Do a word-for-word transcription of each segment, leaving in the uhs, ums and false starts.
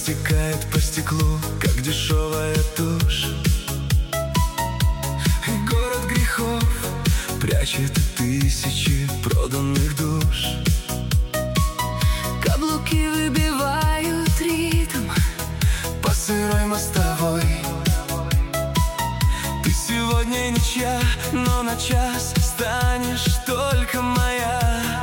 стекает по стеклу, как дешевая тушь. И город грехов прячет тысячи проданных душ. Каблуки выбивают ритм по сырой мостовой. Ты сегодня ничья, но на час станешь только моя.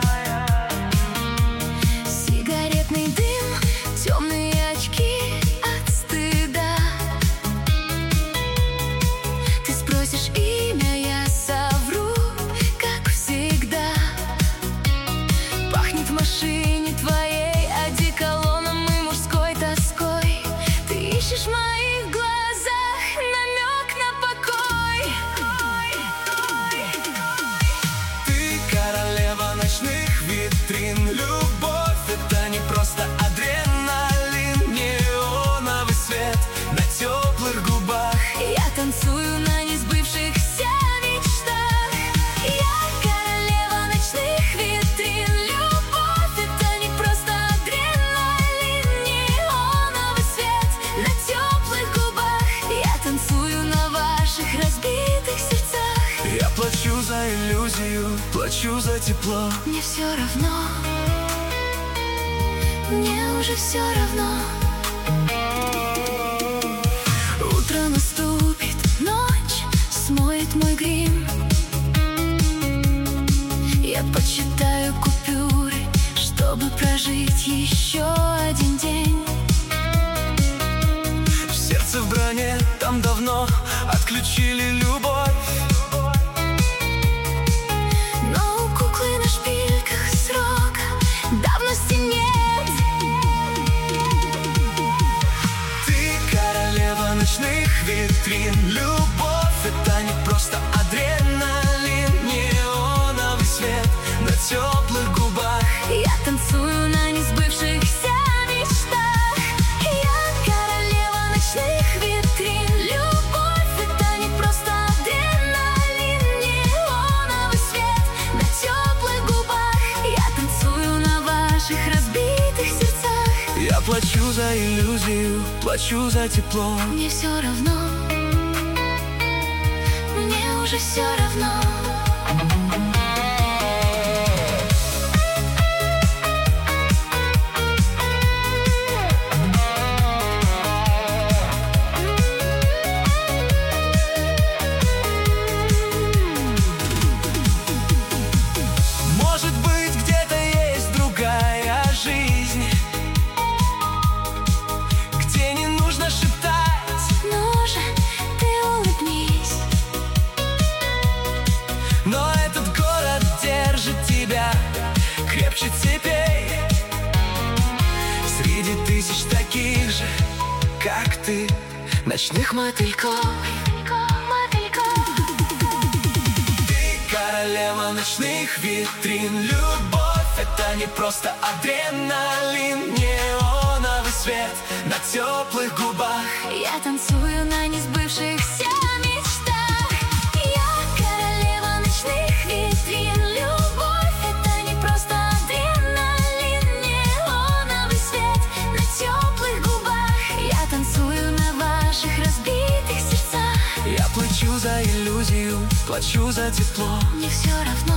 Сигаретный дым, темные очки от стыда. Ты спросишь имя, я совру, как всегда. Пахнет в машине твоей одеколоном и мужской тоской. Ты ищешь в моих глазах намек на покой. Ты королева ночных витрин. Любовь — это не просто адреналин. Неоновый свет на теплых губах. Я танцую на несбывшихся мечтах. Я королева ночных витрин. Любовь — это не просто адреналин. Неоновый свет на теплых губах. Я танцую на ваших разбитых сердцах. Я плачу за иллюзию, плачу за тепло. Мне все равно, мне уже все равно. Утро наступит, ночь смоет мой грим. Я подсчитаю купюры, чтобы прожить еще один день. Сердце в броне, там давно отключили любовь. Но у куклы на шпильках срока давности нет. Ты королева ночных витрин. Любовь — это не просто адреналин. Неоновый свет на теплых губах. Я танцую на несбывшихся мечтах. Я королева ночных витрин. Любовь — это не просто адреналин. Неоновый свет на теплых губах. Я танцую на ваших разбитых сердцах. Я плачу за иллюзию, плачу за тепло. Мне все равно, мне уже все равно. Может быть, где-то есть другая жизнь, где не нужно шептать. Ну же, ты улыбнись. Но этот город держит тебя крепче цепей. Среди тысяч таких же, как ты, ночных мотыльков. Ты королева ночных витрин. Любовь — это не просто адреналин. Неоновый свет на теплых губах. Я танцую на несбывшихся мечтах. Я королева ночных витрин. Любовь — это не просто адреналин. Неоновый свет на теплых губах. Я танцую на ваших разбитых сердцах. Я плачу за иллюзию, плачу за тепло. Мне все равно,